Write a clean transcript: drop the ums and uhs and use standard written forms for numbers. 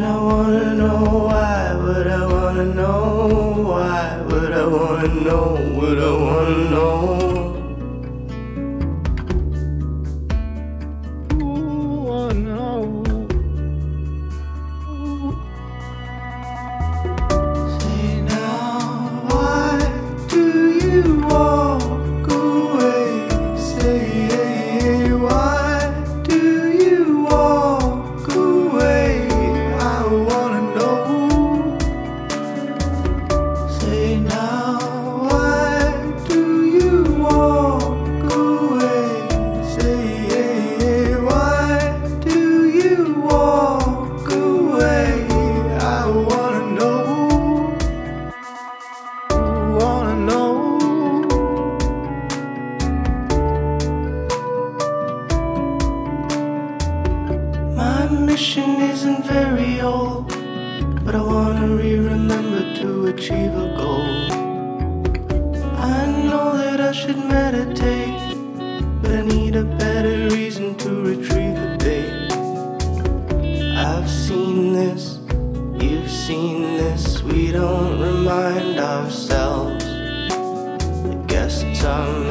And I wanna know why, would I wanna know why, would I wanna know, would I wanna know? Mission isn't very old, but I wanna remember to achieve a goal. I know that I should meditate, but I need a better reason to retrieve the bait. I've seen this, you've seen this, we don't remind ourselves. I guess it's our